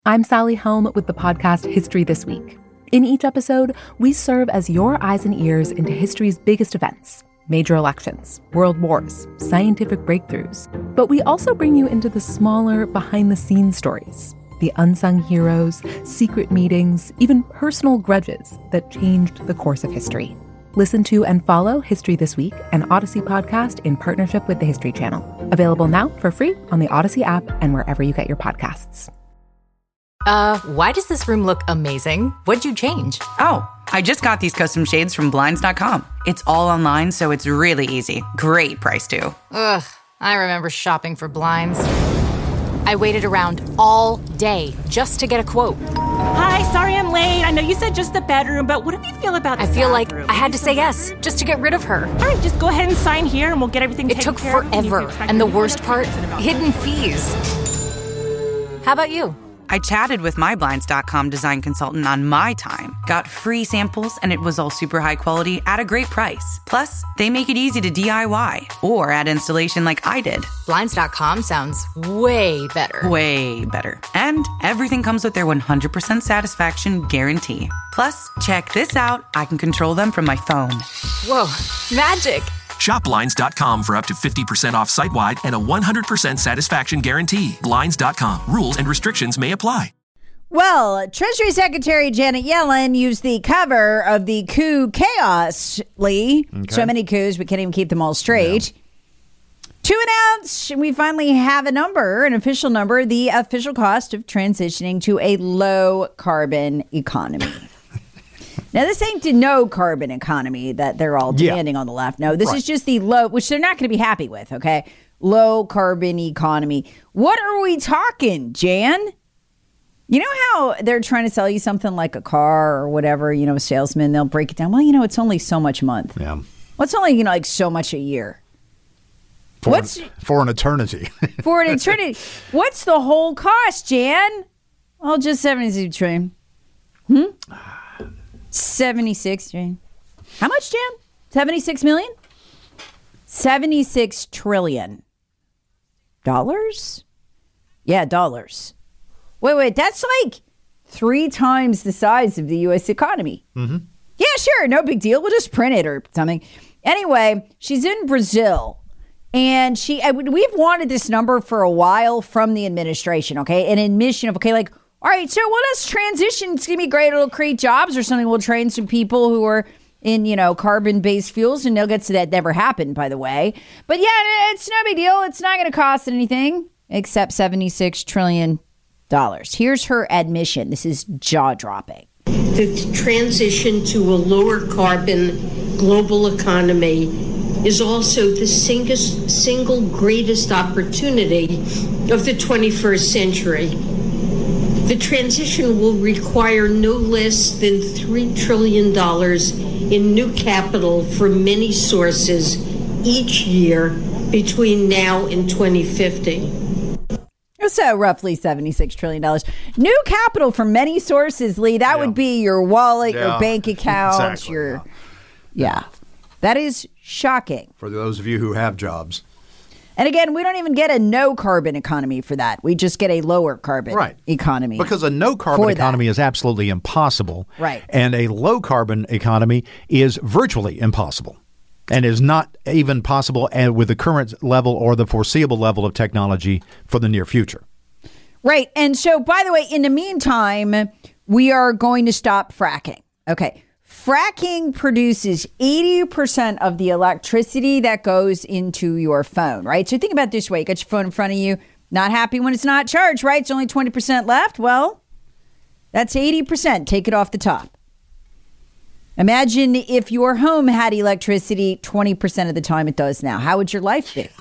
I'm Sally Helm with the podcast History This Week. In each episode, we serve as your eyes and ears into history's biggest events, major elections, world wars, scientific breakthroughs. But we also bring you into the smaller, behind-the-scenes stories, the unsung heroes, secret meetings, even personal grudges that changed the course of history. Listen to and follow History This Week, an Odyssey podcast in partnership with the History Channel. Available now for free on the Odyssey app and wherever you get your podcasts. Why does this room look amazing? What'd you change? Oh, I just got these custom shades from Blinds.com. It's all online, so it's really easy. Great price, too. Ugh, I remember shopping for blinds. I waited around all day just to get a quote. Hi, sorry I'm late. I know you said just the bedroom, but what do you feel about the I feel bathroom? like I had to say yes just to get rid of her. All right, just go ahead and sign here and we'll get everything It taken took care of. forever, and the worst part, hidden fees. How about you? I chatted with my Blinds.com design consultant on my time, got free samples, and it was all super high quality at a great price. Plus, they make it easy to DIY or add installation like I did. Blinds.com sounds way better. Way better. And everything comes with their 100% satisfaction guarantee. Plus, check this out. I can control them from my phone. Whoa, magic. Shop Blinds.com for up to 50% off site-wide and a 100% satisfaction guarantee. Blinds.com. Rules and restrictions may apply. Well, Treasury Secretary Janet Yellen used the cover of the coup chaos, Lee. Okay. So many coups, we can't even keep them all straight. Yeah. To announce, we finally have a number, an official number, the official cost of transitioning to a low-carbon economy. Now, this ain't the no carbon economy that they're all demanding on the left. No, this is just the low, which they're not going to be happy with, okay? Low carbon economy. What are we talking, Jan? You know how they're trying to sell you something like a car or whatever, a salesman, they'll break it down. Well, it's only so much a month. Yeah. Well, it's only, like so much a year. For an eternity. For an eternity. What's the whole cost, Jan? Oh, just 76 trillion. 76 trillion. How much, Jan? 76 million? 76 trillion. Dollars? Yeah, dollars. Wait, that's like 3 times the size of the U.S. economy. Mm-hmm. Yeah, sure, no big deal. We'll just print it or something. Anyway, she's in Brazil. And we've wanted this number for a while from the administration, okay? An admission of, okay, like, all right, so let's transition. It's going to be great. It'll create jobs or something. We'll train some people who are in, carbon-based fuels, and they'll get to that. Never happened, by the way. But yeah, it's no big deal. It's not going to cost anything except $76 trillion. Here's her admission. This is jaw-dropping. The transition to a lower carbon global economy is also the single greatest opportunity of the 21st century. The transition will require no less than $3 trillion in new capital from many sources each year between now and 2050. So roughly $76 trillion. New capital from many sources, Lee. That would be your wallet, your bank account, exactly, That is shocking. For those of you who have jobs. And again, we don't even get a no carbon economy for that. We just get a lower carbon economy. Because a no carbon economy is absolutely impossible. Right. And a low carbon economy is virtually impossible and is not even possible with the current level or the foreseeable level of technology for the near future. Right. And so, by the way, in the meantime, we are going to stop fracking. Okay. Fracking produces 80% of the electricity that goes into your phone, right? So think about it this way. You got your phone in front of you, not happy when it's not charged, right? It's only 20% left. Well, that's 80%. Take it off the top. Imagine if your home had electricity 20% of the time it does now. How would your life be?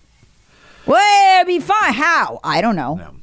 Well, it'd be fine. How? I don't know. No.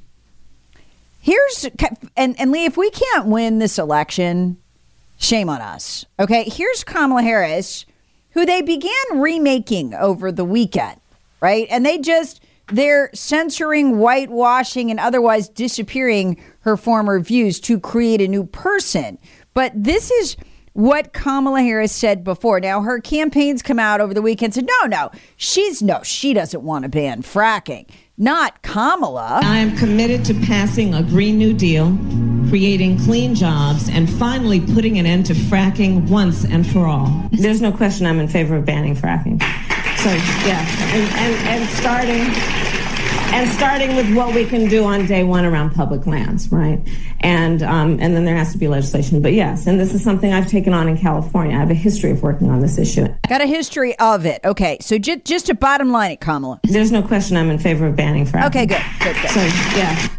And Lee, if we can't win this election, shame on us. Okay, here's Kamala Harris, who they began remaking over the weekend, right? And they're censoring, whitewashing, and otherwise disappearing her former views to create a new person. But this is what Kamala Harris said before. Now, her campaigns come out over the weekend and said, no, she doesn't want to ban fracking. not Kamala. I am committed to passing a Green New Deal, creating clean jobs, and finally putting an end to fracking once and for all. There's no question I'm in favor of banning fracking. So, yeah, and starting with what we can do on day one around public lands, right? And then there has to be legislation. But yes, and this is something I've taken on in California. I have a history of working on this issue. Got a history of it. Okay, so just to bottom line it, Kamala. There's no question I'm in favor of banning fracking. Okay, good. So, yeah.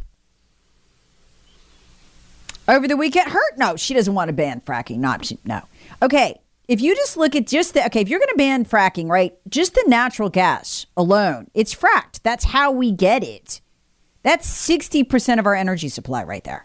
Over the weekend, no, she doesn't want to ban fracking. No. Okay, if you just look at if you're going to ban fracking, right, just the natural gas alone, it's fracked. That's how we get it. That's 60% of our energy supply right there.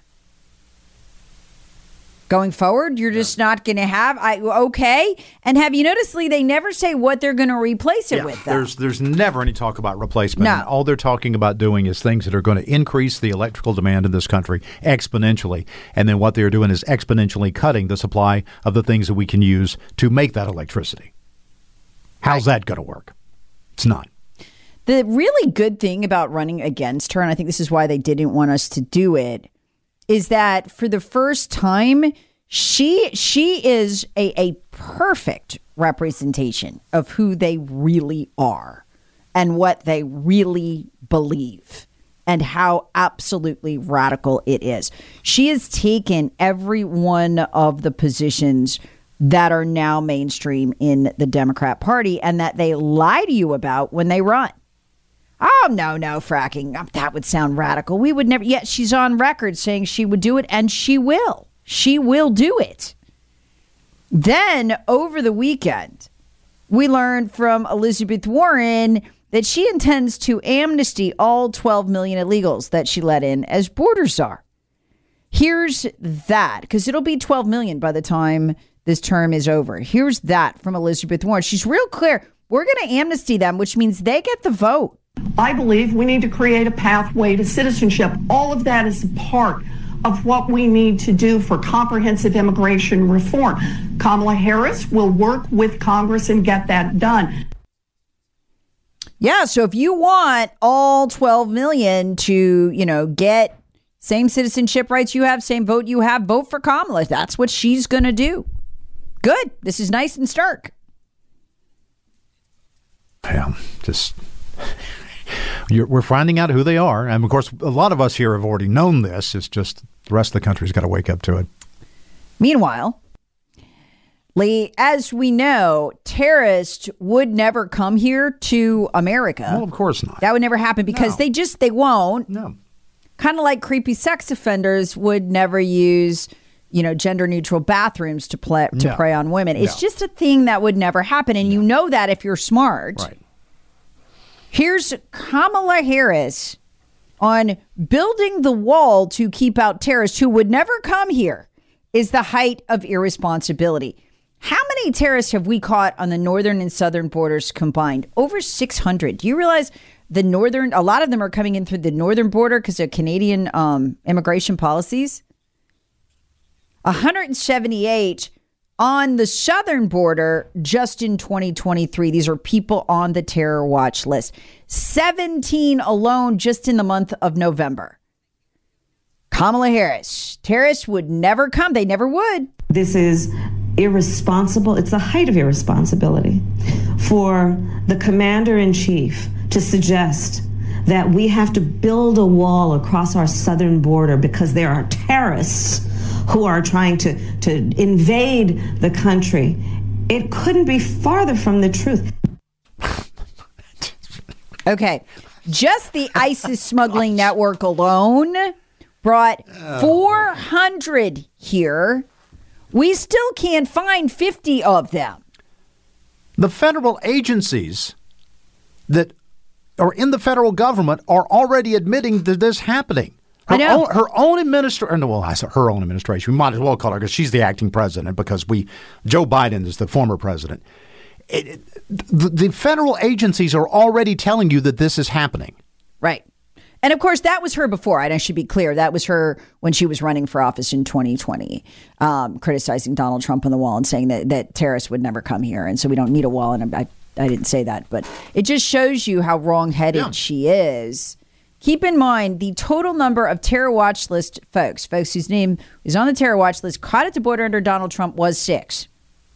Going forward, you're just not going to have, okay. And have you noticed, Lee, they never say what they're going to replace it with, though. There's never any talk about replacement. No. And all they're talking about doing is things that are going to increase the electrical demand in this country exponentially. And then what they're doing is exponentially cutting the supply of the things that we can use to make that electricity. How's that going to work? It's not. The really good thing about running against her, and I think this is why they didn't want us to do it, is that for the first time, she is a perfect representation of who they really are and what they really believe and how absolutely radical it is. She has taken every one of the positions that are now mainstream in the Democrat Party and that they lie to you about when they run. Oh, no, fracking. That would sound radical. We would never. Yet she's on record saying she would do it, and she will. She will do it. Then, over the weekend, we learned from Elizabeth Warren that she intends to amnesty all 12 million illegals that she let in as border czar. Here's that, because it'll be 12 million by the time this term is over. Here's that from Elizabeth Warren. She's real clear. We're going to amnesty them, which means they get the vote. I believe we need to create a pathway to citizenship. All of that is part of what we need to do for comprehensive immigration reform. Kamala Harris will work with Congress and get that done. Yeah, so if you want all 12 million to, get same citizenship rights you have, same vote you have, vote for Kamala. That's what she's going to do. Good. This is nice and stark. Yeah, we're finding out who they are. And, of course, a lot of us here have already known this. It's just the rest of the country's got to wake up to it. Meanwhile, Lee, as we know, terrorists would never come here to America. Well, of course not. That would never happen because they won't. No. Kind of like creepy sex offenders would never use, gender-neutral bathrooms to prey on women. It's just a thing that would never happen. And you know that if you're smart. Right. Here's Kamala Harris on building the wall to keep out terrorists who would never come here is the height of irresponsibility. How many terrorists have we caught on the northern and southern borders combined? Over 600. Do you realize a lot of them are coming in through the northern border because of Canadian immigration policies? 178 on the southern border just in 2023. These are people on the terror watch list. 17 alone just in the month of November. Kamala Harris. Terrorists would never come. They never would. This is irresponsible. It's the height of irresponsibility for the commander-in-chief to suggest that we have to build a wall across our southern border because there are terrorists who are trying to invade the country. It couldn't be farther from the truth. Okay. Just the ISIS smuggling network alone brought 400 here. We still can't find 50 of them. The federal agencies that are in the federal government are already admitting that this is happening. Her own administration. Well, I said her own administration. We might as well call her because she's the acting president because Joe Biden is the former president. The federal agencies are already telling you that this is happening. Right. And of course, that was her before. I should be clear. That was her when she was running for office in 2020, criticizing Donald Trump on the wall and saying that terrorists would never come here. And so we don't need a wall. And I didn't say that. But it just shows you how wrongheaded she is. Keep in mind the total number of terror watch list folks whose name is on the terror watch list caught at the border under Donald Trump was 6.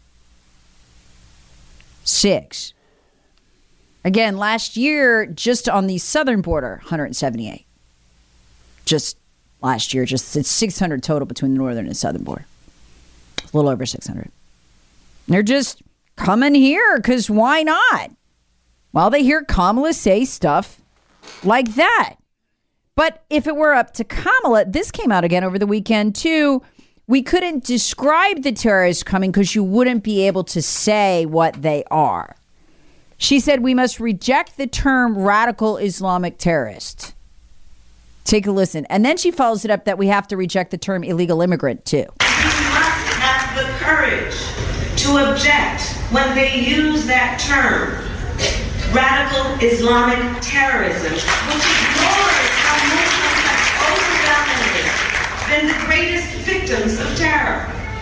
6. Again, last year, just on the southern border, 178. Just last year, it's 600 total between the northern and southern border. A little over 600. They're just coming here because why not? Well, they hear Kamala say stuff like that. But if it were up to Kamala, this came out again over the weekend too. We couldn't describe the terrorists coming because you wouldn't be able to say what they are. She said we must reject the term radical Islamic terrorist. Take a listen. And then she follows it up that we have to reject the term illegal immigrant too. You must have the courage to object when they use that term, radical Islamic terrorism, which ignores how Muslims have overwhelmingly been the greatest victims of terror.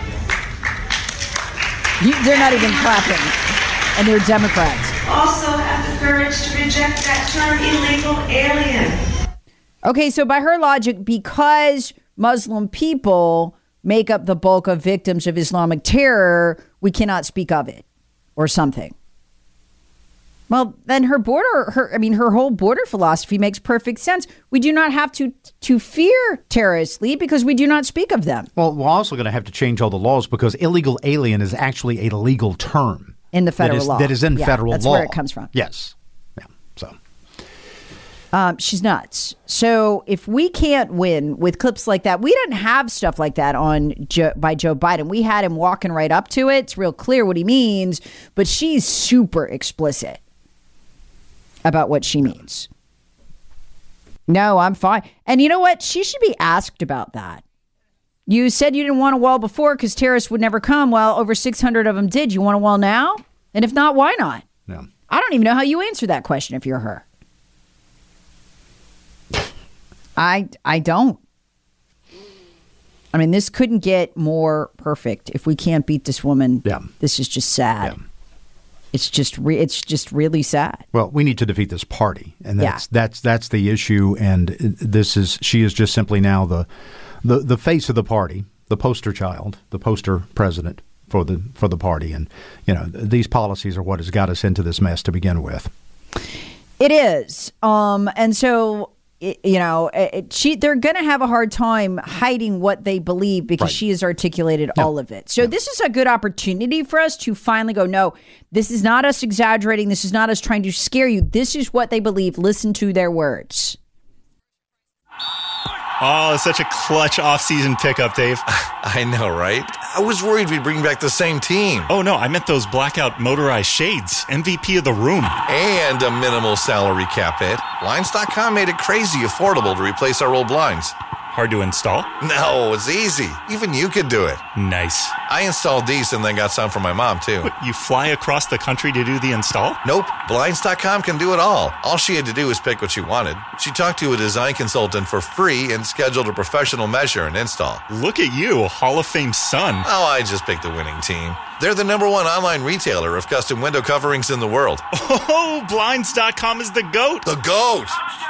They're not even clapping, and they're Democrats. Also have the courage to reject that term illegal alien. Okay, so by her logic, because Muslim people make up the bulk of victims of Islamic terror, we cannot speak of it or something. Well, then her whole border philosophy makes perfect sense. We do not have to fear terrorists, Lee, because we do not speak of them. Well, we're also going to have to change all the laws because illegal alien is actually a legal term. In the federal law. That is in federal law. That's where it comes from. Yes. Yeah. So. She's nuts. So if we can't win with clips like that, we didn't have stuff like that by Joe Biden. We had him walking right up to it. It's real clear what he means, but she's super explicit about what she means. No, I'm fine. And you know what? She should be asked about that. You said you didn't want a wall before because terrorists would never come. Well, over 600 of them did. You want a wall now? And if not, why not? Yeah. I don't even know how you answer that question if you're her. I don't. I mean, this couldn't get more perfect. If we can't beat this woman, this is just sad. Yeah. It's just really sad. Well, we need to defeat this party, and that's the issue. And she is just simply now the face of the party, the poster child, the poster president for the party. And these policies are what has got us into this mess to begin with. It is, and so. They're going to have a hard time hiding what they believe because she has articulated all of it. So this is a good opportunity for us to finally go, no, this is not us exaggerating. This is not us trying to scare you. This is what they believe. Listen to their words. Oh, it's such a clutch off-season pickup, Dave. I know, right? I was worried we'd bring back the same team. Oh, no, I meant those blackout motorized shades. MVP of the room. And a minimal salary cap hit. Blinds.com made it crazy affordable to replace our old blinds. Hard to install? No, it's easy. Even you could do it. Nice. I installed these and then got some for my mom, too. What, you fly across the country to do the install? Nope. Blinds.com can do it all. All she had to do was pick what she wanted. She talked to a design consultant for free and scheduled a professional measure and install. Look at you, a Hall of Fame son. Oh, I just picked the winning team. They're the #1 online retailer of custom window coverings in the world. Oh, Blinds.com is the GOAT. The GOAT!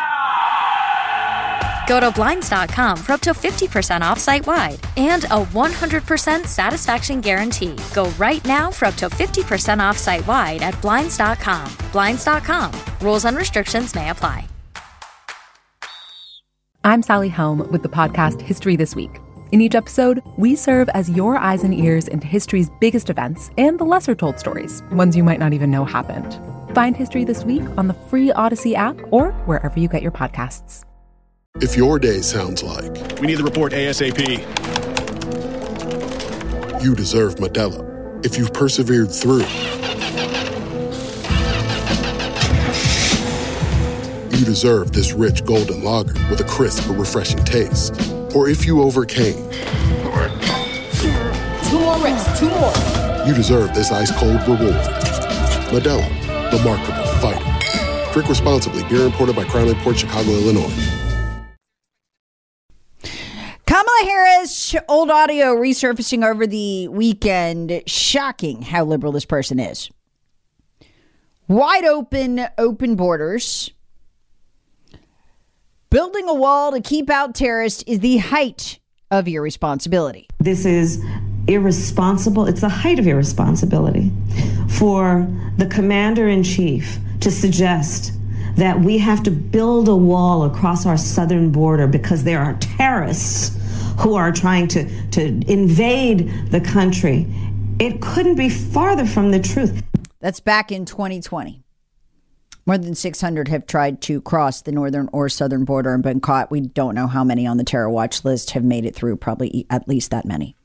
Go to Blinds.com for up to 50% off site-wide and a 100% satisfaction guarantee. Go right now for up to 50% off site-wide at Blinds.com. Blinds.com. Rules and restrictions may apply. I'm Sally Helm with the podcast History This Week. In each episode, we serve as your eyes and ears into history's biggest events and the lesser-told stories, ones you might not even know happened. Find History This Week on the free Odyssey app or wherever you get your podcasts. If your day sounds like... We need the report ASAP. You deserve Modelo. If you've persevered through... You deserve this rich golden lager with a crisp but refreshing taste. Or if you overcame... 2 more reps, 2 more. You deserve this ice-cold reward. Modelo, the Remarkable Fighter. Drink responsibly. Beer imported by Crown Imports, Chicago, Illinois. Kamala Harris, old audio resurfacing over the weekend. Shocking how liberal this person is. Wide open borders. building a wall to keep out terrorists is the height of irresponsibility. This is irresponsible. It's the height of irresponsibility for the commander-in-chief to suggest that we have to build a wall across our southern border because there are terrorists who are trying to invade the country. It couldn't be farther from the truth. That's back in 2020. More than 600 have tried to cross the northern or southern border and been caught. We don't know how many on the terror watch list have made it through, probably at least that many.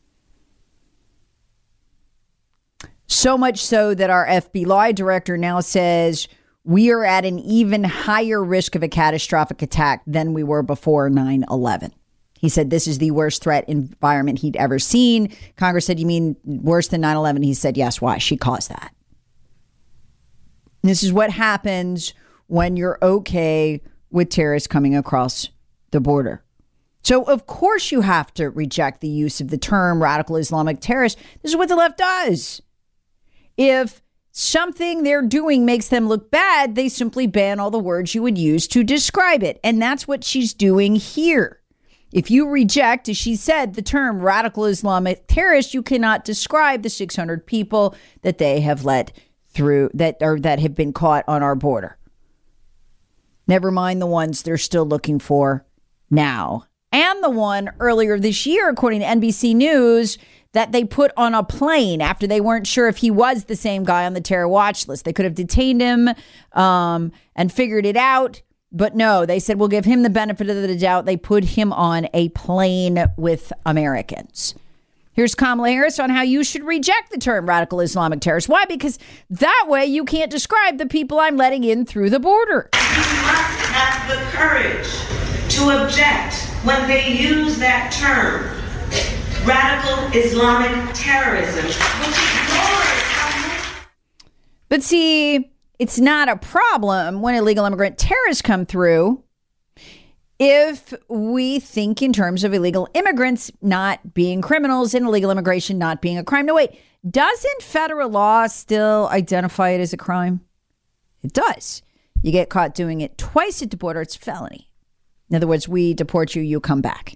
So much so that our FBI director now says we are at an even higher risk of a catastrophic attack than we were before 9/11. He said this is the worst threat environment he'd ever seen. Congress said, you mean worse than 9/11? He said, yes, why? She caused that. This is what happens when you're okay with terrorists coming across the border. So, of course, you have to reject the use of the term radical Islamic terrorist. This is what the left does. If something they're doing makes them look bad, they simply ban all the words you would use to describe it. And that's what she's doing here. If you reject, as she said, the term radical Islamic terrorist, you cannot describe the 600 people that they have let through that have been caught on our border. Never mind the ones they're still looking for now. And the one earlier this year, according to NBC News, that they put on a plane after they weren't sure if he was the same guy on the terror watch list. They could have detained him and figured it out. But no, they said, we'll give him the benefit of the doubt. They put him on a plane with Americans. Here's Kamala Harris on how you should reject the term radical Islamic terrorist. Why? Because that way you can't describe the people I'm letting in through the border. You must have the courage to object when they use that term, radical Islamic terrorism, which ignores. But see, it's not a problem when illegal immigrant terrorists come through if we think in terms of illegal immigrants not being criminals and illegal immigration not being a crime. No, wait, doesn't federal law still identify it as a crime? It does. You get caught doing it twice at the border, it's felony. In other words, we deport you, you come back.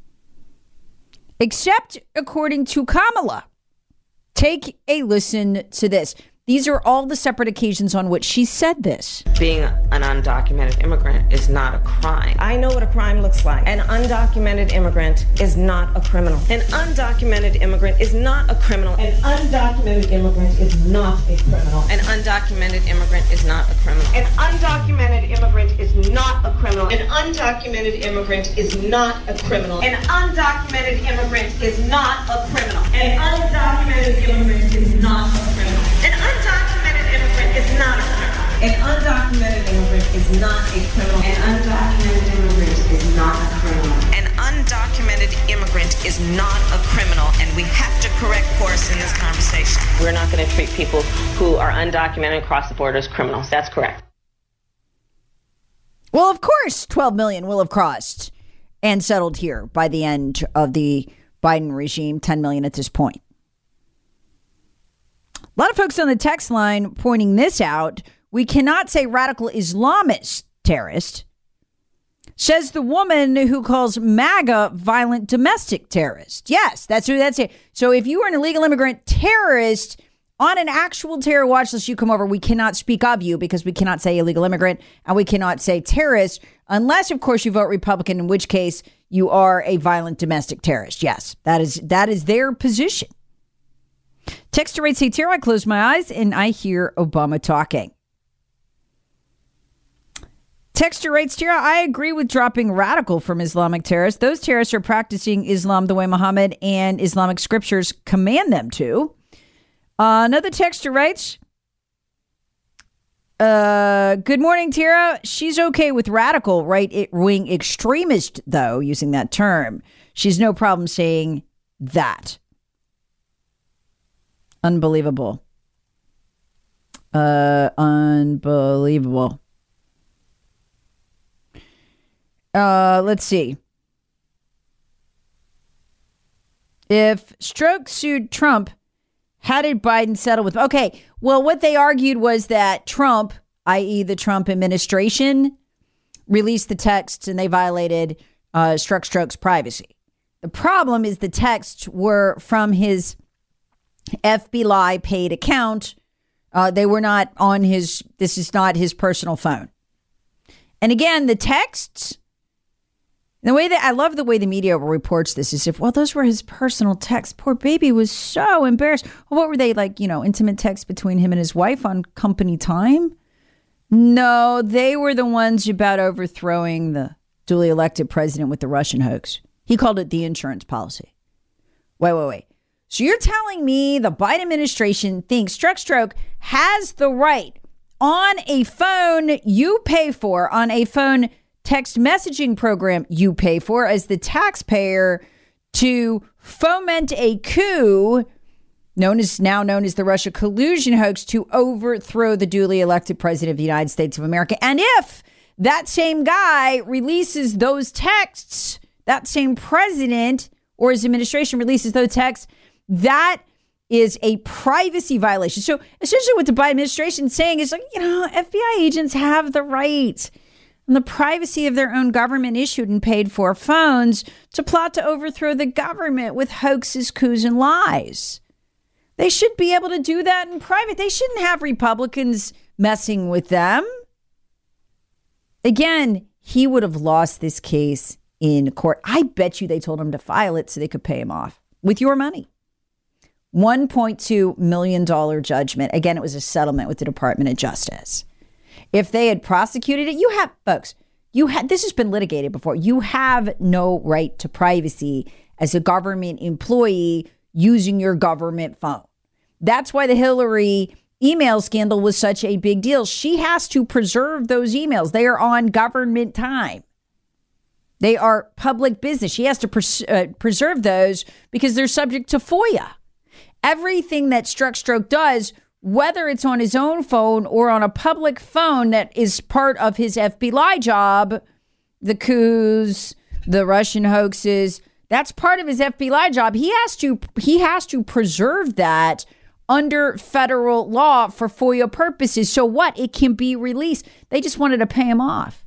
Except according to Kamala. Take a listen to this. These are all the separate occasions on which she said this. Being an undocumented immigrant is not a crime. I know what a crime looks like. An undocumented immigrant is not a criminal. An undocumented immigrant is not a criminal. An undocumented immigrant is not a criminal. An undocumented immigrant is not a criminal. An undocumented immigrant is not a criminal. An undocumented immigrant is not a criminal. An undocumented immigrant is not a criminal. An undocumented immigrant is not a criminal. An undocumented immigrant is not a criminal. An undocumented immigrant is not a criminal. An undocumented immigrant is not a criminal. An undocumented immigrant is not a criminal, and we have to correct course in this conversation. We're not going to treat people who are undocumented across the border as criminals. That's correct. Well, of course, 12 million will have crossed and settled here by the end of the Biden regime, 10 million at this point. A lot of folks on the text line pointing this out. We cannot say radical Islamist terrorist, says the woman who calls MAGA violent domestic terrorist. Yes, that's who that's it. So if you are an illegal immigrant terrorist on an actual terror watch list, you come over, we cannot speak of you because we cannot say illegal immigrant and we cannot say terrorist unless, of course, you vote Republican, in which case you are a violent domestic terrorist. Yes, that is their position. Texter rates, hey, Tara, I close my eyes and I hear Obama talking. Texter rates, Tara, I agree with dropping radical from Islamic terrorists. Those terrorists are practicing Islam the way Muhammad and Islamic scriptures command them to. Another texter writes, good morning, Tara. She's okay with radical right-wing extremist, though, using that term. She's no problem saying that. Unbelievable. Unbelievable. Let's see. If Strzok sued Trump, how did Biden settle with? Okay, well, what they argued was that Trump, i.e. the Trump administration, released the texts and they violated Strzok's privacy. The problem is the texts were from his FBI paid account. They were not on this is not his personal phone. And again, the texts, I love the way the media reports this as if, well, those were his personal texts. Poor baby was so embarrassed. Well, what were they like, intimate texts between him and his wife on company time? No, they were the ones about overthrowing the duly elected president with the Russian hoax. He called it the insurance policy. Wait. So you're telling me the Biden administration thinks Strzok has the right on a phone you pay for, on a phone text messaging program you pay for as the taxpayer, to foment a coup known as the Russia collusion hoax to overthrow the duly elected president of the United States of America. And if that same guy releases those texts, that same president or his administration releases those texts, that is a privacy violation. So essentially what the Biden administration is saying is FBI agents have the right in the privacy of their own government issued and paid for phones to plot to overthrow the government with hoaxes, coups, and lies. They should be able to do that in private. They shouldn't have Republicans messing with them. Again, he would have lost this case in court. I bet you they told him to file it so they could pay him off with your money. $1.2 million judgment. Again, it was a settlement with the Department of Justice. If they had prosecuted it, this has been litigated before. You have no right to privacy as a government employee using your government phone. That's why the Hillary email scandal was such a big deal. She has to preserve those emails. They are on government time. They are public business. She has to preserve those because they're subject to FOIA. Everything that Strzok does, whether it's on his own phone or on a public phone that is part of his FBI job, the coups, the Russian hoaxes, that's part of his FBI job. He has to preserve that under federal law for FOIA purposes. So what? It can be released. They just wanted to pay him off.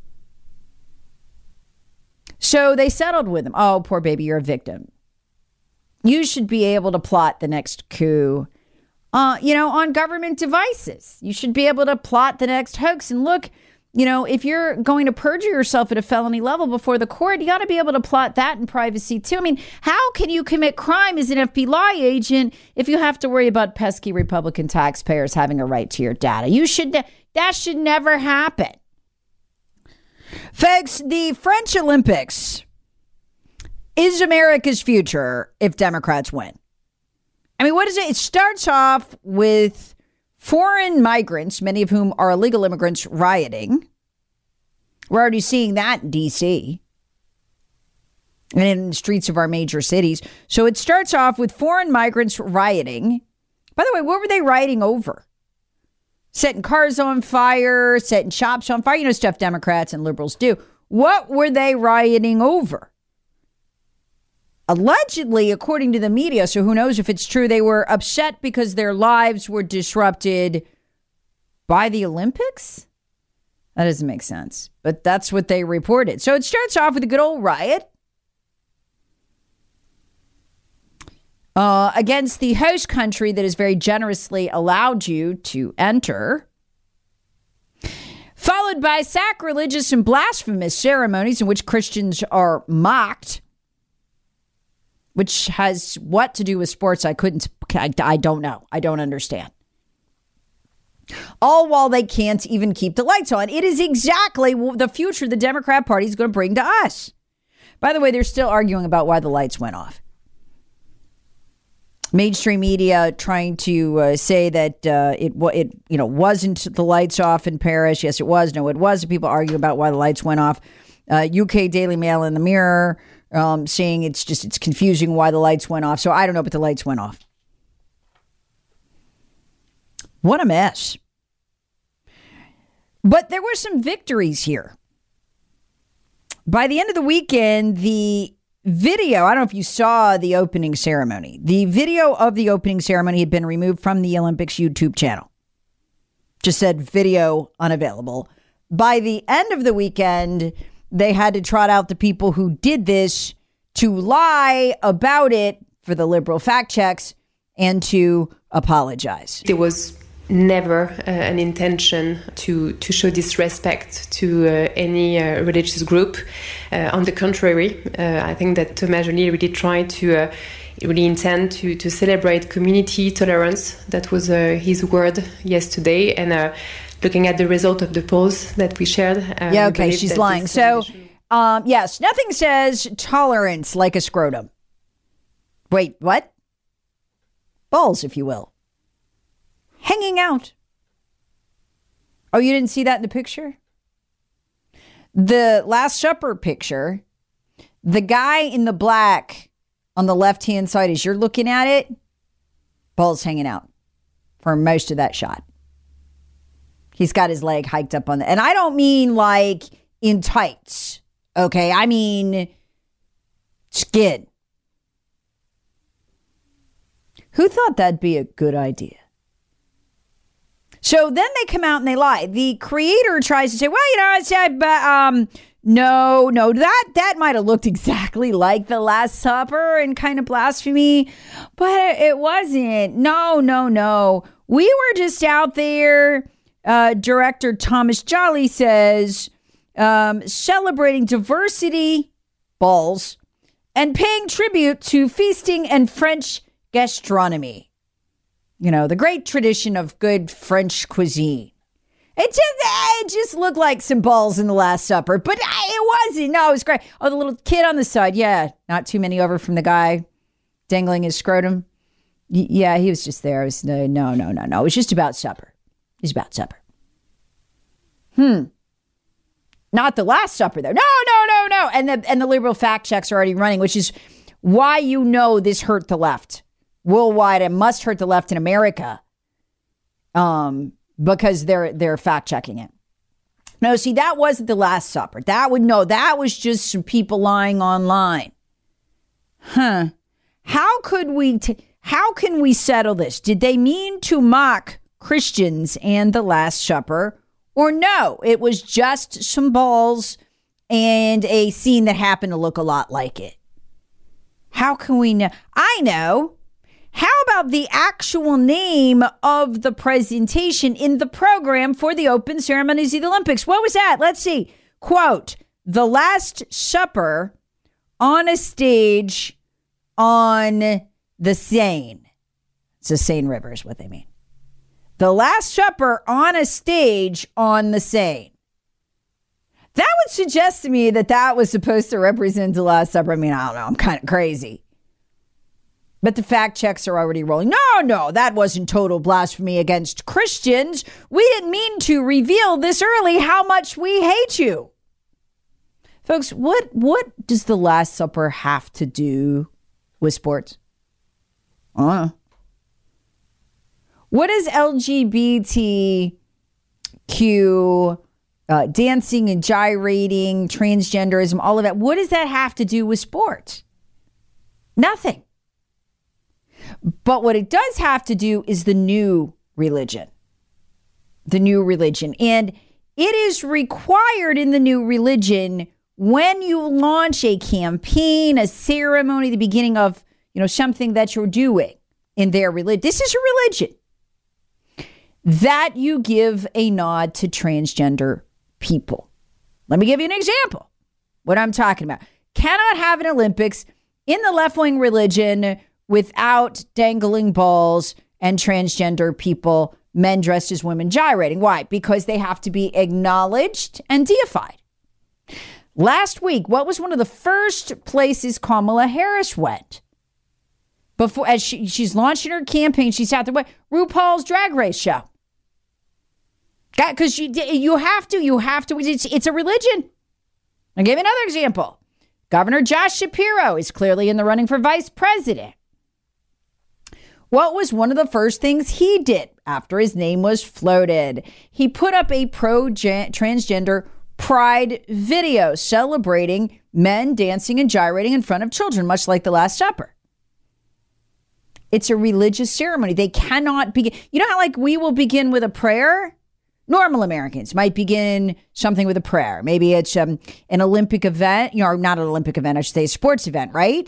So they settled with him. Oh, poor baby, you're a victim. You should be able to plot the next coup, on government devices. You should be able to plot the next hoax. And look, if you're going to perjure yourself at a felony level before the court, you got to be able to plot that in privacy too. I mean, how can you commit crime as an FBI agent if you have to worry about pesky Republican taxpayers having a right to your data? That should never happen. Folks, the French Olympics is America's future if Democrats win. I mean, what is it? It starts off with foreign migrants, many of whom are illegal immigrants, rioting. We're already seeing that in D.C. and in the streets of our major cities. So it starts off with foreign migrants rioting. By the way, what were they rioting over? Setting cars on fire, setting shops on fire, stuff Democrats and liberals do. What were they rioting over? Allegedly, according to the media, so who knows if it's true, they were upset because their lives were disrupted by the Olympics? That doesn't make sense, but that's what they reported. So it starts off with a good old riot against the host country that has very generously allowed you to enter, followed by sacrilegious and blasphemous ceremonies in which Christians are mocked, which has what to do with sports? I don't know. I don't understand. All while they can't even keep the lights on. It is exactly the future the Democrat Party is going to bring to us. By the way, they're still arguing about why the lights went off. Mainstream media trying to say that it wasn't the lights off in Paris. Yes, it was. No, it was. People argue about why the lights went off. UK Daily Mail in the Mirror saying it's confusing why the lights went off. So I don't know, but the lights went off. What a mess. But there were some victories here. By the end of the weekend, the video, I don't know if you saw the opening ceremony. The video of the opening ceremony had been removed from the Olympics YouTube channel. Just said video unavailable. by the end of the weekend, they had to trot out the people who did this to lie about it for the liberal fact checks and to apologize. There was never an intention to show disrespect to any religious group. On the contrary, I think that Thomas Joly really tried to really intend to celebrate community tolerance. That was his word yesterday. And looking at the result of the polls that we shared. Yeah, okay, she's lying. So, yes, nothing says tolerance like a scrotum. Wait, what? Balls, if you will. Hanging out. Oh, you didn't see that in the picture? The Last Supper picture, the guy in the black on the left-hand side, as you're looking at it, balls hanging out for most of that shot. He's got his leg hiked up on the, and I don't mean like in tights, okay? I mean skin. Who thought that'd be a good idea? So then they come out and they lie. The creator tries to say, well, I said, but no, that might have looked exactly like the Last Supper and kind of blasphemy, but it wasn't. No. We were just out there, director Thomas Joly says, celebrating diversity, balls, and paying tribute to feasting and French gastronomy. The great tradition of good French cuisine. It just looked like some balls in the Last Supper, but it wasn't. No, it was great. Oh, the little kid on the side. Yeah, not too many over from the guy dangling his scrotum. Yeah, he was just there. It was, no. It was just about supper. It was about supper. Not the Last Supper, though. No. And the liberal fact checks are already running, which is why this hurt the left. Worldwide, it must hurt the left in America because they're fact checking it. No, see, that wasn't the Last Supper. That was just some people lying online. How can we settle this? Did they mean to mock Christians and the Last Supper, or no? It was just some balls and a scene that happened to look a lot like it. How can we know? I know. How about the actual name of the presentation in the program for the open ceremonies of the Olympics? What was that? Let's see. Quote, The Last Supper on a stage on the Seine. It's the Seine River is what they mean. The Last Supper on a stage on the Seine. That would suggest to me that was supposed to represent the Last Supper. I mean, I don't know. I'm kind of crazy. But the fact checks are already rolling. No, that wasn't total blasphemy against Christians. We didn't mean to reveal this early how much we hate you. Folks, what does the Last Supper have to do with sports? What is LGBTQ dancing and gyrating, transgenderism, all of that? What does that have to do with sports? Nothing. But what it does have to do is the new religion. The new religion. And it is required in the new religion when you launch a campaign, a ceremony, the beginning of, something that you're doing in their religion. This is a religion. That you give a nod to transgender people. Let me give you an example. What I'm talking about. Cannot have an Olympics in the left-wing religion without dangling balls and transgender people, men dressed as women gyrating. Why? Because they have to be acknowledged and deified. Last week, what was one of the first places Kamala Harris went? Before, as she's launching her campaign, she's out there, RuPaul's Drag Race show. Because you have to, it's a religion. I'll give you another example. Governor Josh Shapiro is clearly in the running for vice president. What was one of the first things he did after his name was floated? He put up a pro-transgender pride video celebrating men dancing and gyrating in front of children, much like the Last Supper. It's a religious ceremony. They cannot begin. You know how we will begin with a prayer? Normal Americans might begin something with a prayer. Maybe it's an Olympic event, or not an Olympic event, I should say a sports event, right?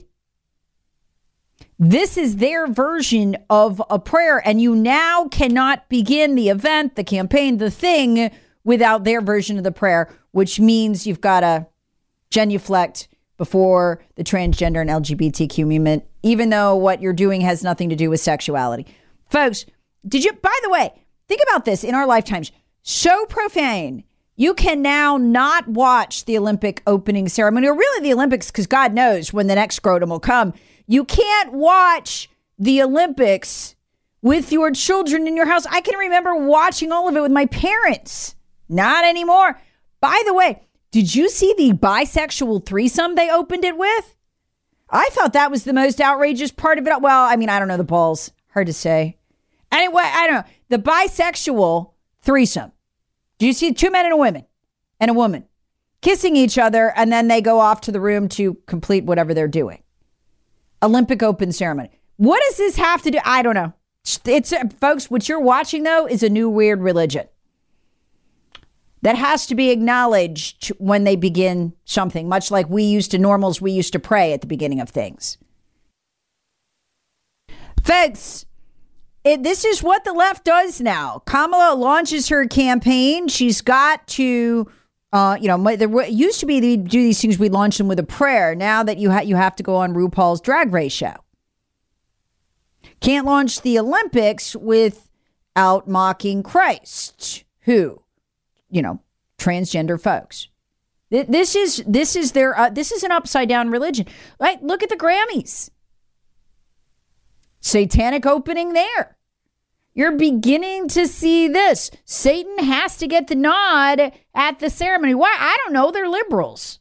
This is their version of a prayer, and you now cannot begin the event, the campaign, the thing without their version of the prayer, which means you've got to genuflect before the transgender and LGBTQ movement, even though what you're doing has nothing to do with sexuality. Folks, by the way, think about this in our lifetimes. So profane. You can now not watch the Olympic opening ceremony, or really the Olympics, because God knows when the next scrotum will come. You can't watch the Olympics with your children in your house. I can remember watching all of it with my parents. Not anymore. By the way, did you see the bisexual threesome they opened it with? I thought that was the most outrageous part of it. Well, I mean, I don't know the balls. Hard to say. Anyway, I don't know. The bisexual threesome. Do you see 2 men and a woman kissing each other, and then they go off to the room to complete whatever they're doing? Olympic Open ceremony. What does this have to do? I don't know. It's folks, what you're watching, though, is a new weird religion that has to be acknowledged when they begin something, much like we used to pray at the beginning of things. Folks, this is what the left does now. Kamala launches her campaign. She's got to, there used to be they do these things, we launch them with a prayer. Now that you have to go on RuPaul's Drag Race show. Can't launch the Olympics without mocking Christ, who, transgender folks. This is an upside down religion. Right? Look at the Grammys. Satanic opening there. You're beginning to see this. Satan has to get the nod at the ceremony. Why? I don't know. They're liberals.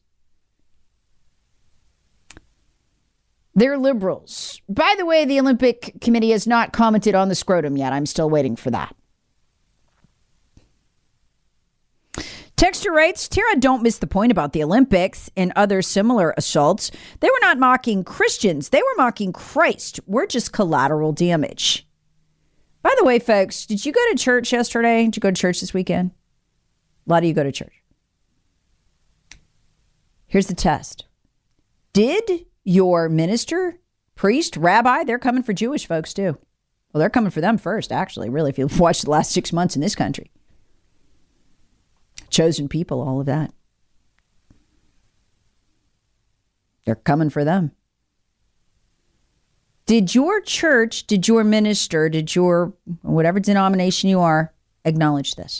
They're liberals. By the way, the Olympic Committee has not commented on the scrotum yet. I'm still waiting for that. Texter writes, Tara, don't miss the point about the Olympics and other similar assaults. They were not mocking Christians. They were mocking Christ. We're just collateral damage. By the way, folks, did you go to church yesterday? Did you go to church this weekend? A lot of you go to church. Here's the test. Did your minister, priest, rabbi, they're coming for Jewish folks too. Well, they're coming for them first, actually, really, if you've watched the last 6 months in this country. Chosen people, all of that. They're coming for them. Did your church, did your minister, did your whatever denomination you are acknowledge this?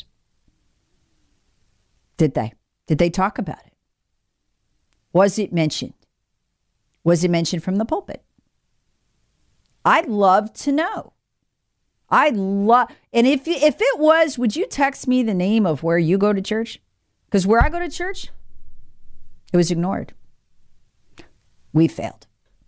Did they? Did they talk about it? Was it mentioned? Was it mentioned from the pulpit? I'd love to know. And if it was, would you text me the name of where you go to church? Because where I go to church, it was ignored. We failed.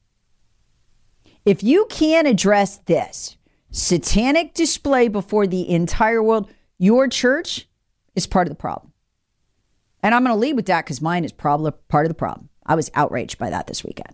If you can't address this satanic display before the entire world, your church is part of the problem. And I'm going to lead with that because mine is probably part of the problem. I was outraged by that this weekend.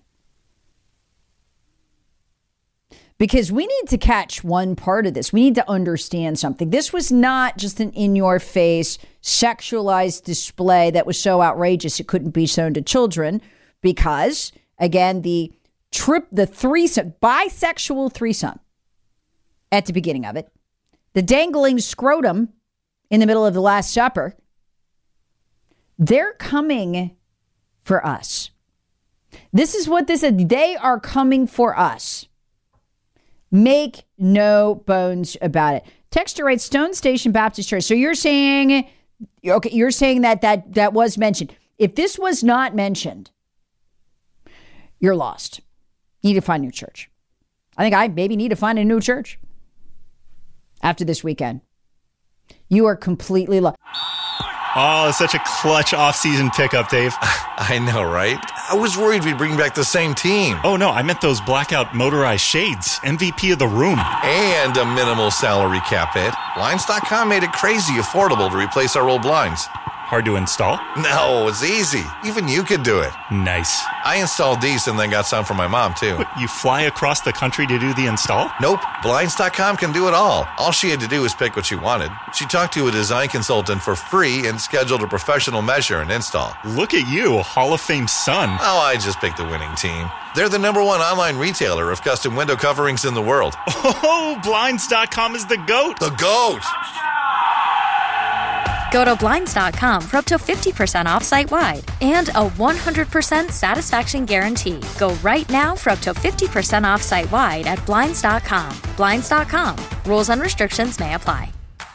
Because we need to catch one part of this. We need to understand something. This was not just an in-your-face, sexualized display that was so outrageous it couldn't be shown to children. Because, again, the threesome, bisexual threesome at the beginning of it, the dangling scrotum in the middle of the Last Supper, they're coming for us. This is what this is. They are coming for us. Make no bones about it. Texter writes, Stone Station Baptist Church. So you're saying, okay, you're saying that was mentioned. If this was not mentioned, you're lost. You need to find a new church. I think I maybe need to find a new church after this weekend. You are completely lost. Oh, it's such a clutch off-season pickup, Dave. I know, right? I was worried we'd bring back the same team. Oh, no, I meant those blackout motorized shades. MVP of the room. And a minimal salary cap hit. Blinds.com made it crazy affordable to replace our old blinds. Hard to install? No, it's easy. Even you could do it. Nice. I installed these and then got some for my mom, too. What, you fly across the country to do the install? Nope. Blinds.com can do it all. All she had to do was pick what she wanted. She talked to a design consultant for free and scheduled a professional measure and install. Look at you, Hall of Fame son. Oh, I just picked the winning team. They're the #1 online retailer of custom window coverings in the world. Oh, Blinds.com is the GOAT. The GOAT! Go to Blinds.com for up to 50% off site-wide and a 100% satisfaction guarantee. Go right now for up to 50% off site-wide at Blinds.com. Blinds.com. Rules and restrictions may apply.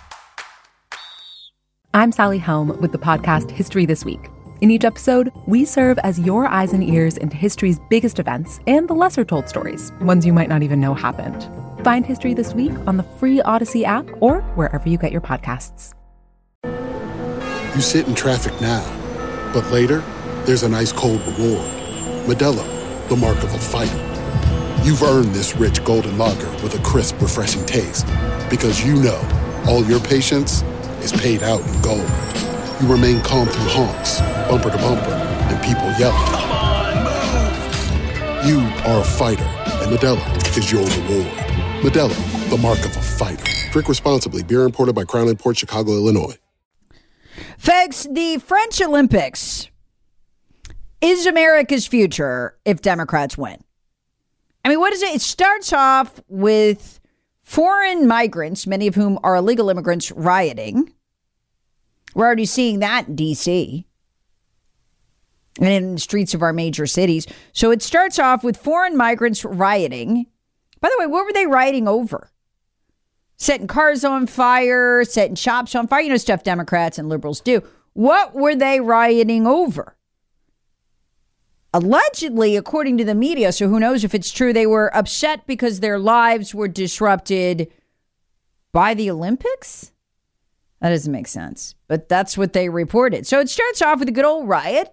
I'm Sally Helm with the podcast History This Week. In each episode, we serve as your eyes and ears into history's biggest events and the lesser-told stories, ones you might not even know happened. Find History This Week on the free Odyssey app or wherever you get your podcasts. You sit in traffic now, but later, there's an ice-cold reward. Modelo, the mark of a fighter. You've earned this rich golden lager with a crisp, refreshing taste. Because you know, all your patience is paid out in gold. You remain calm through honks, bumper to bumper, and people yelling. Come on, move! You are a fighter, and Modelo is your reward. Modelo, the mark of a fighter. Drink responsibly. Beer imported by Crown Imports, Chicago, Illinois. Folks, the French Olympics is America's future if Democrats win. I mean, what is it? It starts off with foreign migrants, many of whom are illegal immigrants, rioting. We're already seeing that in D.C. and in the streets of our major cities. So it starts off with foreign migrants rioting. By the way, what were they rioting over? Setting cars on fire, setting shops on fire, you know, stuff Democrats and liberals do. What were they rioting over? Allegedly, according to the media, so who knows if it's true, they were upset because their lives were disrupted by the Olympics? That doesn't make sense, but that's what they reported. So it starts off with a good old riot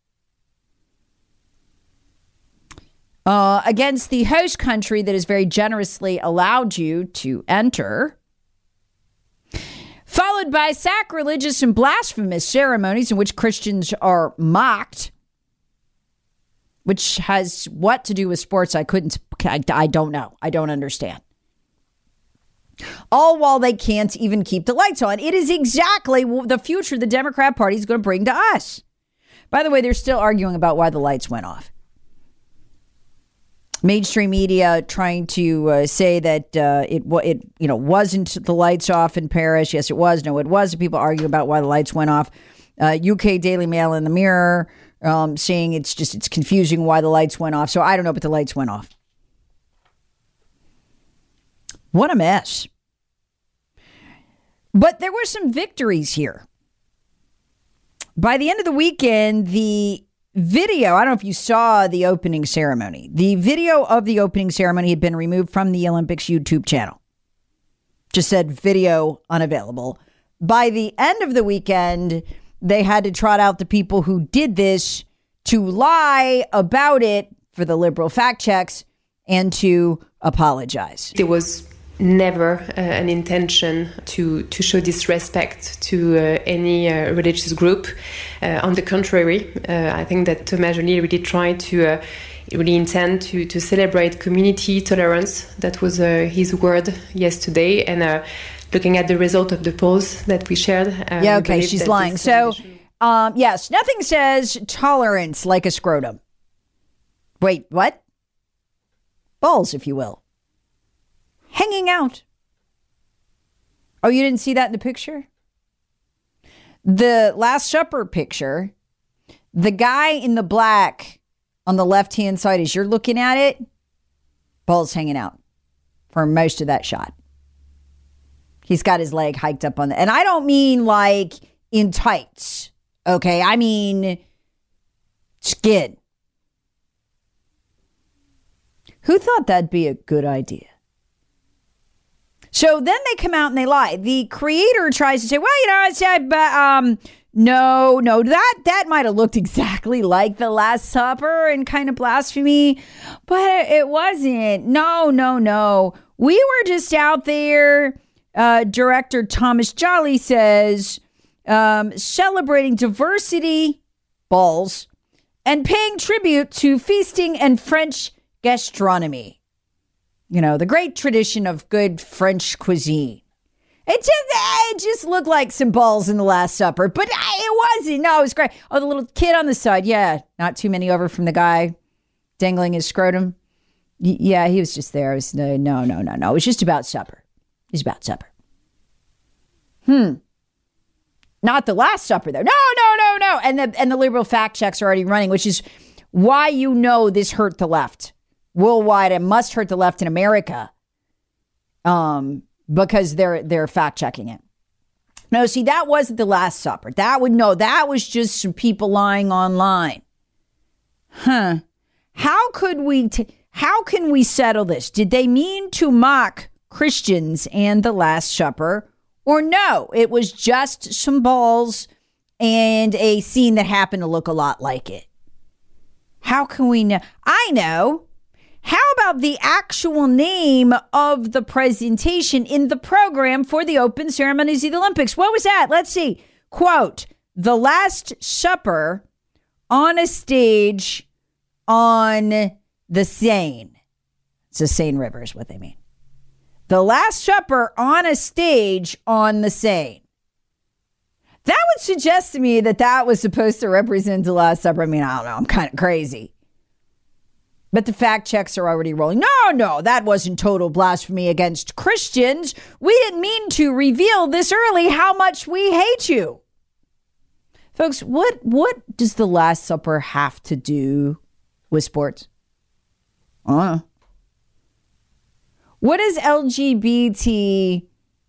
against the host country that has very generously allowed you to enter, followed by sacrilegious and blasphemous ceremonies in which Christians are mocked, which has what to do with sports? I don't know. I don't understand. All while they can't even keep the lights on. It is exactly the future the Democrat Party is going to bring to us. By the way, they're still arguing about why the lights went off. Mainstream media trying to say that it wasn't the lights off in Paris. Yes, it was. No, it was. People argue about why the lights went off. UK Daily Mail in the Mirror saying it's confusing why the lights went off. So I don't know, but the lights went off. What a mess. But there were some victories here. By the end of the weekend, the video, I don't know if you saw the opening ceremony. The video of the opening ceremony had been removed from the Olympics YouTube channel. Just said video unavailable. By the end of the weekend, they had to trot out the people who did this to lie about it for the liberal fact checks and to apologize. There was never an intention to show disrespect to any religious group. On the contrary, I think that Thomas Joly really tried to really intend to celebrate community tolerance. That was his word yesterday. And looking at the result of the polls that we shared. Yeah, okay, she's lying. So, yes, nothing says tolerance like a scrotum. Wait, what? Balls, if you will. Hanging out. Oh, you didn't see that in the picture? The Last Supper picture, the guy in the black on the left-hand side, as you're looking at it, balls hanging out for most of that shot. He's got his leg hiked up on the, and I don't mean like in tights, okay? I mean skin. Who thought that'd be a good idea? So then they come out and they lie. The creator tries to say, well, I said, but no, that might have looked exactly like the Last Supper and kind of blasphemy, but it wasn't. No. We were just out there. Director Thomas Joly says celebrating diversity balls and paying tribute to feasting and French gastronomy. You know, the great tradition of good French cuisine. It just looked like some balls in the Last Supper, but it wasn't. No, it was great. Oh, the little kid on the side. Yeah, not too many over from the guy dangling his scrotum. Yeah, he was just there. It was no. It was just about supper. It was about supper. Not the Last Supper, though. No. And the liberal fact checks are already running, which is why you know this hurt the left. Worldwide, it must hurt the left in America. Because they're fact checking it. No, see, that wasn't the Last Supper. That was just some people lying online. How can we settle this? Did they mean to mock Christians and the Last Supper? Or no, it was just some balls and a scene that happened to look a lot like it. How can we know? I know. How about the actual name of the presentation in the program for the open ceremonies of the Olympics? What was that? Let's see. Quote, The Last Supper on a stage on the Seine. It's the Seine River is what they mean. The Last Supper on a stage on the Seine. That would suggest to me that was supposed to represent the Last Supper. I mean, I don't know. I'm kind of crazy. But the fact checks are already rolling. No, that wasn't total blasphemy against Christians. We didn't mean to reveal this early how much we hate you. Folks, what does the Last Supper have to do with sports? What is LGBTQ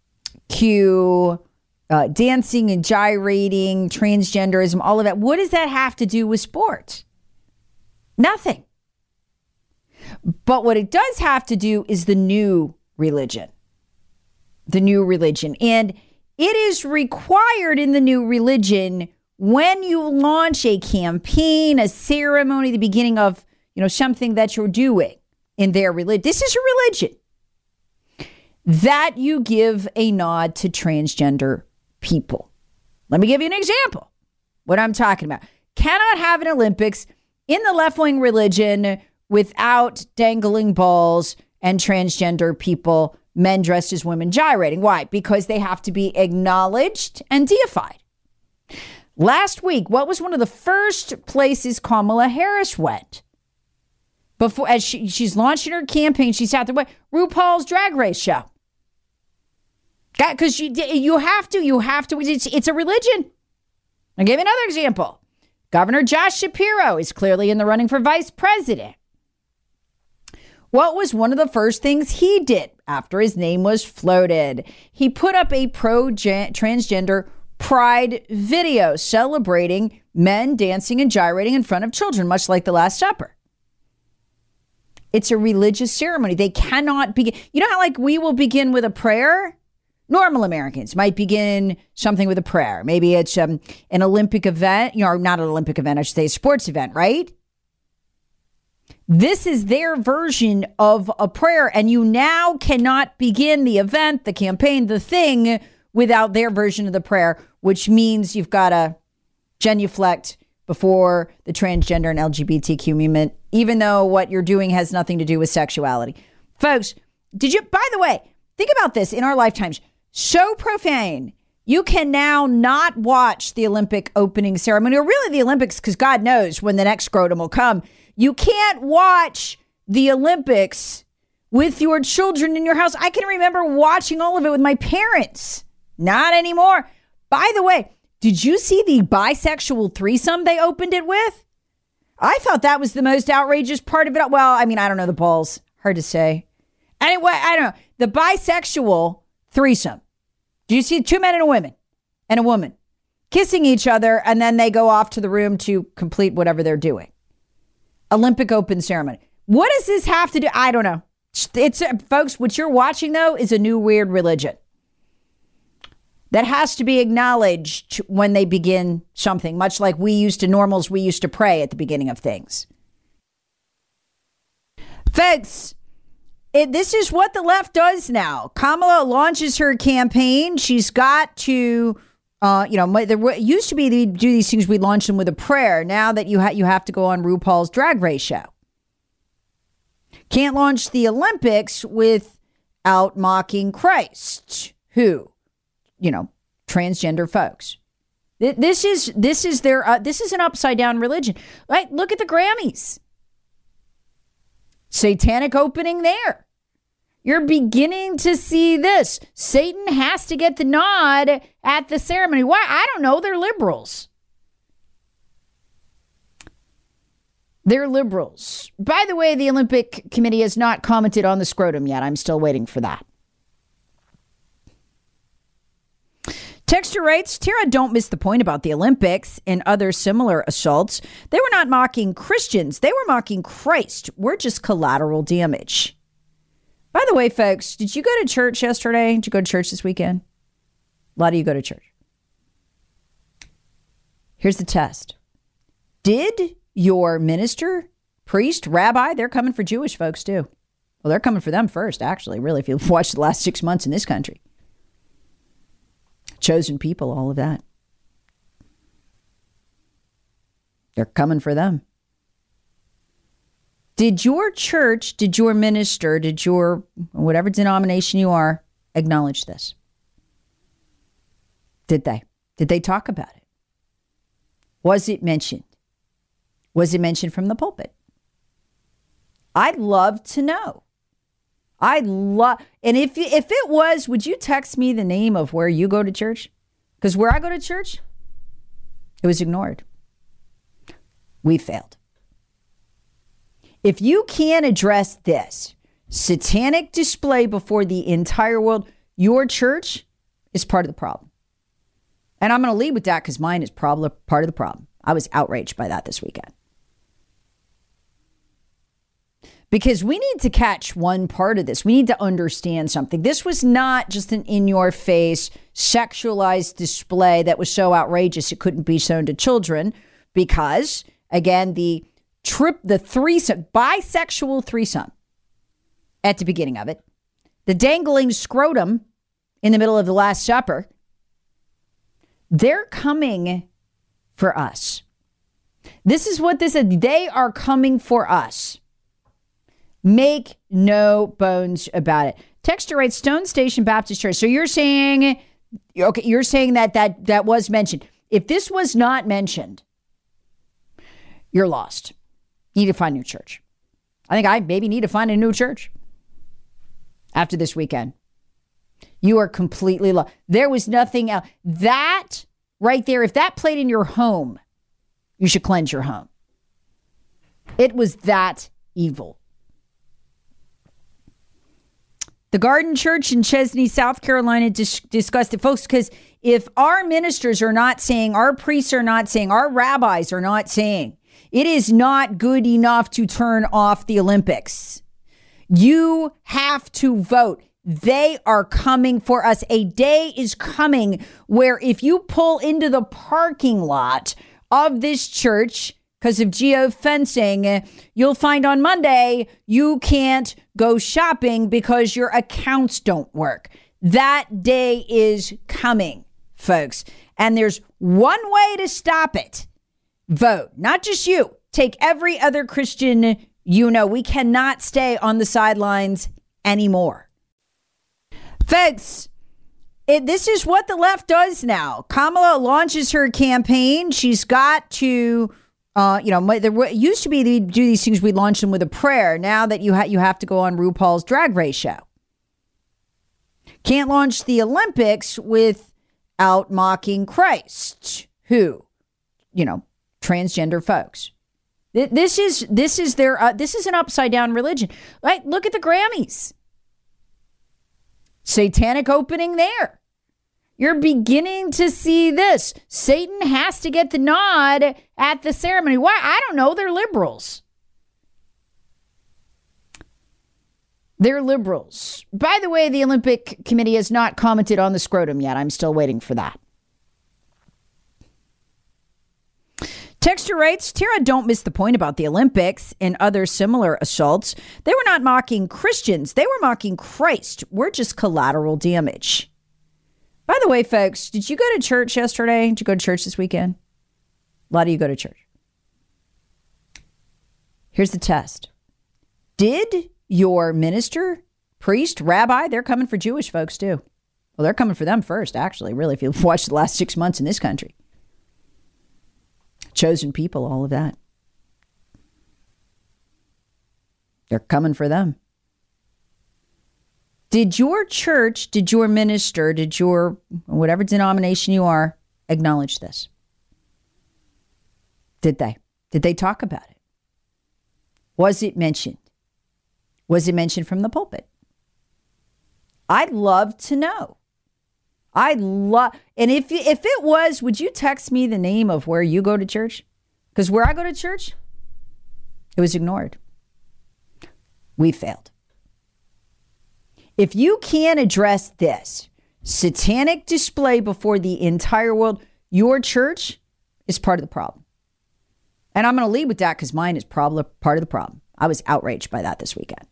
dancing and gyrating, transgenderism, all of that? What does that have to do with sports? Nothing. But what it does have to do is the new religion. The new religion. And it is required in the new religion when you launch a campaign, a ceremony, the beginning of, something that you're doing in their religion. This is a religion. That you give a nod to transgender people. Let me give you an example. What I'm talking about. Cannot have an Olympics in the left-wing religion without dangling balls and transgender people, men dressed as women gyrating. Why? Because they have to be acknowledged and deified. Last week, what was one of the first places Kamala Harris went? Before, as she's launching her campaign, she's out there, RuPaul's Drag Race show. Because you have to, it's a religion. I'll give you another example. Governor Josh Shapiro is clearly in the running for vice president. What was one of the first things he did after his name was floated? He put up a pro-transgender pride video celebrating men dancing and gyrating in front of children, much like the Last Supper. It's a religious ceremony. They cannot begin. You know how we will begin with a prayer? Normal Americans might begin something with a prayer. Maybe it's an Olympic event, not an Olympic event, I should say a sports event, right? This is their version of a prayer, and you now cannot begin the event, the campaign, the thing without their version of the prayer, which means you've got to genuflect before the transgender and LGBTQ movement, even though what you're doing has nothing to do with sexuality. Folks, by the way, think about this in our lifetimes. So profane. You can now not watch the Olympic opening ceremony, or really the Olympics, because God knows when the next scrotum will come. You can't watch the Olympics with your children in your house. I can remember watching all of it with my parents. Not anymore. By the way, did you see the bisexual threesome they opened it with? I thought that was the most outrageous part of it. Well, I don't know the balls. Hard to say. Anyway, I don't know. The bisexual threesome. Do you see 2 men and a woman kissing each other, and then they go off to the room to complete whatever they're doing? Olympic Open ceremony. What does this have to do? I don't know. Folks, what you're watching, though, is a new weird religion that has to be acknowledged when they begin something, much like we used to pray at the beginning of things. Folks, this is what the left does now. Kamala launches her campaign. She's got to There used to be they do these things. We launch them with a prayer. Now that you have to go on RuPaul's Drag Race show. Can't launch the Olympics without mocking Christ. Who? Transgender folks. This is an upside down religion. Right? Look at the Grammys. Satanic opening there. You're beginning to see this. Satan has to get the nod at the ceremony. Why? I don't know. They're liberals. They're liberals. By the way, the Olympic Committee has not commented on the scrotum yet. I'm still waiting for that. Texter writes, Tara, don't miss the point about the Olympics and other similar assaults. They were not mocking Christians. They were mocking Christ. We're just collateral damage. By the way, folks, did you go to church yesterday? Did you go to church this weekend? A lot of you go to church. Here's the test. Did your minister, priest, rabbi, they're coming for Jewish folks too. Well, they're coming for them first, actually, really, if you've watched the last 6 months in this country. Chosen people, all of that. They're coming for them. Did your church, did your minister, did your whatever denomination you are acknowledge this? Did they? Did they talk about it? Was it mentioned? Was it mentioned from the pulpit? I'd love to know. And if it was, would you text me the name of where you go to church? Because where I go to church, it was ignored. We failed. If you can't address this satanic display before the entire world, your church is part of the problem. And I'm going to lead with that because mine is part of the problem. I was outraged by that this weekend. Because we need to catch one part of this. We need to understand something. This was not just an in-your-face, sexualized display that was so outrageous it couldn't be shown to children. Because, again, the threesome, bisexual threesome at the beginning of it, the dangling scrotum in the middle of the Last Supper, they're coming for us. This is what this is. They are coming for us. Make no bones about it. Texter writes, Stone Station Baptist Church. So you're saying, okay, you're saying that was mentioned. If this was not mentioned, you're lost. You need to find a new church. I think I maybe need to find a new church after this weekend. You are completely lost. There was nothing else. That right there, if that played in your home, you should cleanse your home. It was that evil. The Garden Church in Chesney, South Carolina discussed it, folks, because if our ministers are not saying, our priests are not saying, our rabbis are not saying, it is not good enough to turn off the Olympics. You have to vote. They are coming for us. A day is coming where if you pull into the parking lot of this church because of geofencing, you'll find on Monday you can't go shopping because your accounts don't work. That day is coming, folks. And there's one way to stop it. Vote. Not just you. Take every other Christian you know. We cannot stay on the sidelines anymore. Folks, this is what the left does now. Kamala launches her campaign. She's got to... there used to be they do these things. We launch them with a prayer. Now that you have to go on RuPaul's Drag Race show. Can't launch the Olympics without mocking Christ. Who? Transgender folks. This is an upside down religion. Right? Look at the Grammys. Satanic opening there. You're beginning to see this. Satan has to get the nod at the ceremony. Why? I don't know. They're liberals. They're liberals. By the way, the Olympic Committee has not commented on the scrotum yet. I'm still waiting for that. Texter writes, Tara, don't miss the point about the Olympics and other similar assaults. They were not mocking Christians. They were mocking Christ. We're just collateral damage. By the way, folks, did you go to church yesterday? Did you go to church this weekend? A lot of you go to church. Here's the test. Did your minister, priest, rabbi, they're coming for Jewish folks too. Well, they're coming for them first, actually, really, if you've watched the last 6 months in this country. Chosen people, all of that. They're coming for them. Did your church, did your minister, did your, whatever denomination you are, acknowledge this? Did they? Did they talk about it? Was it mentioned? Was it mentioned from the pulpit? I'd love to know. And if it was, would you text me the name of where you go to church? Because where I go to church, it was ignored. We failed. If you can't address this satanic display before the entire world, your church is part of the problem. And I'm going to lead with that because mine is probably part of the problem. I was outraged by that this weekend.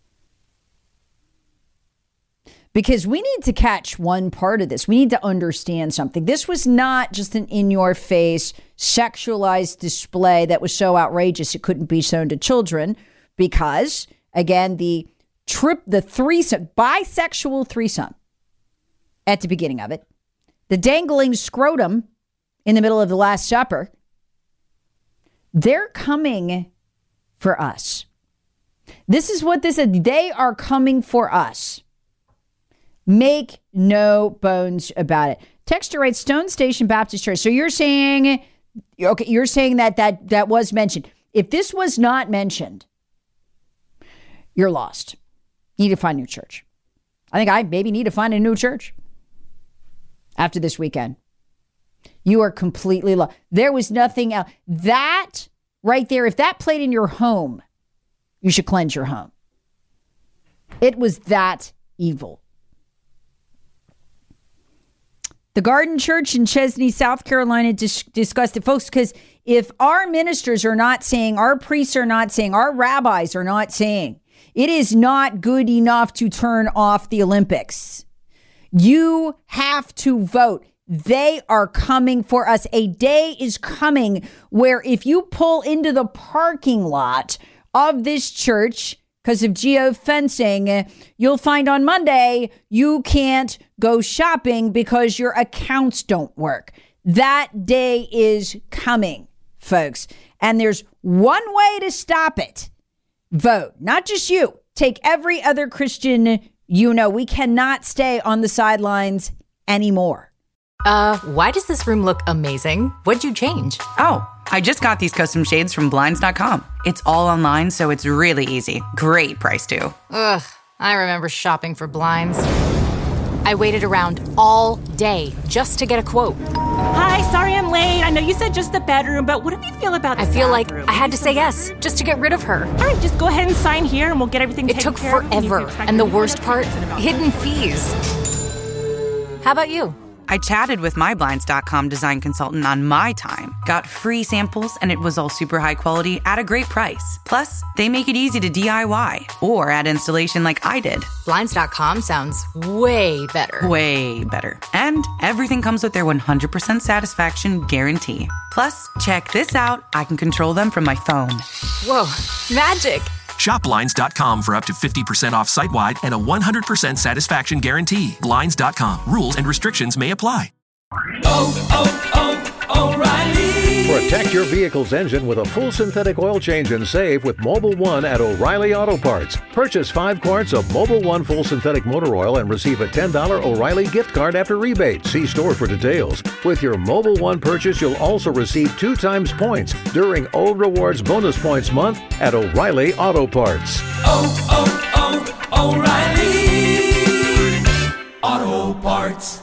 Because we need to catch one part of this. We need to understand something. This was not just an in-your-face, sexualized display that was so outrageous it couldn't be shown to children. Because, again, the threesome, bisexual threesome at the beginning of it, the dangling scrotum in the middle of the Last Supper, they're coming for us. This is what this is. They are coming for us. Make no bones about it. Texter writes, Stone Station Baptist Church. So you're saying, okay, you're saying that was mentioned. If this was not mentioned, you're lost. You need to find a new church. I think I maybe need to find a new church after this weekend. You are completely lost. There was nothing else. That right there, if that played in your home, you should cleanse your home. It was that evil. The Garden Church in Chesney, South Carolina discussed it, folks, because if our ministers are not saying, our priests are not saying, our rabbis are not saying, it is not good enough to turn off the Olympics. You have to vote. They are coming for us. A day is coming where if you pull into the parking lot of this church because of geofencing, you'll find on Monday you can't go shopping because your accounts don't work. That day is coming, folks. And there's one way to stop it. Vote. Not just you. Take every other Christian you know. We cannot stay on the sidelines anymore. Why does this room look amazing? What'd you change? Oh, I just got these custom shades from Blinds.com. It's all online, so it's really easy. Great price, too. Ugh, I remember shopping for blinds. I waited around all day just to get a quote. Hi, sorry I'm late. I know you said just the bedroom, but what do you feel about the I feel bathroom? like I had to say yes just to get rid of her. All right, just go ahead and sign here and we'll get everything taken took care of. forever. And the worst part, hidden fees. How about you? I chatted with my Blinds.com design consultant on my time, got free samples, and it was all super high quality at a great price. Plus, they make it easy to DIY or add installation like I did. Blinds.com sounds way better. Way better. And everything comes with their 100% satisfaction guarantee. Plus, check this out. I can control them from my phone. Whoa, magic. Shop Blinds.com for up to 50% off site-wide and a 100% satisfaction guarantee. Blinds.com. Rules and restrictions may apply. O'Reilly. Protect your vehicle's engine with a full synthetic oil change and save with Mobil 1 at O'Reilly Auto Parts. Purchase 5 quarts of Mobil 1 full synthetic motor oil and receive a $10 O'Reilly gift card after rebate. See store for details. With your Mobil 1 purchase, you'll also receive 2 times points during O Rewards Bonus Points Month at O'Reilly Auto Parts. O'Reilly Auto Parts.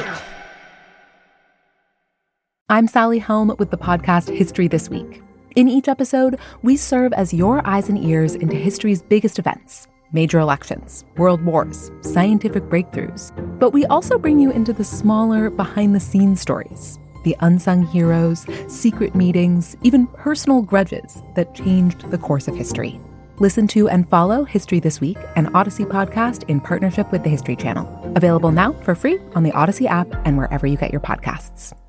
I'm Sally Helm with the podcast History This Week. In each episode, we serve as your eyes and ears into history's biggest events, major elections, world wars, scientific breakthroughs. But we also bring you into the smaller, behind-the-scenes stories, the unsung heroes, secret meetings, even personal grudges that changed the course of history. Listen to and follow History This Week, an Odyssey podcast in partnership with the History Channel. Available now for free on the Odyssey app and wherever you get your podcasts.